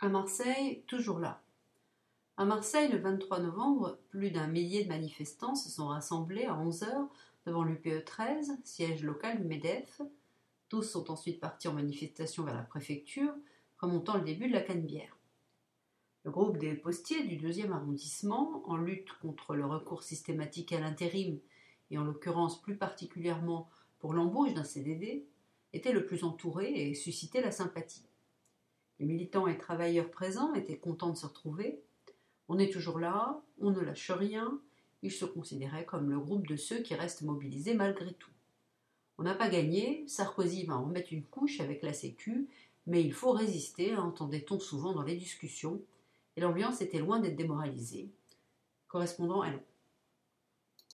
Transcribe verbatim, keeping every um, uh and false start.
À Marseille, toujours là. À Marseille, le vingt-trois novembre, plus d'un millier de manifestants se sont rassemblés à onze heures devant l'U P E treize, siège local du MEDEF. Tous sont ensuite partis en manifestation vers la préfecture, remontant le début de la Canebière. Le groupe des postiers du deuxième arrondissement, en lutte contre le recours systématique à l'intérim et en l'occurrence plus particulièrement pour l'embauche d'un C D D, était le plus entouré et suscitait la sympathie. Les militants et travailleurs présents étaient contents de se retrouver. On est toujours là, on ne lâche rien. Ils se considéraient comme le groupe de ceux qui restent mobilisés malgré tout. On n'a pas gagné, Sarkozy va en remettre une couche avec la Sécu, mais il faut résister, entendait-on souvent dans les discussions, et l'ambiance était loin d'être démoralisée. Correspondant à Londres.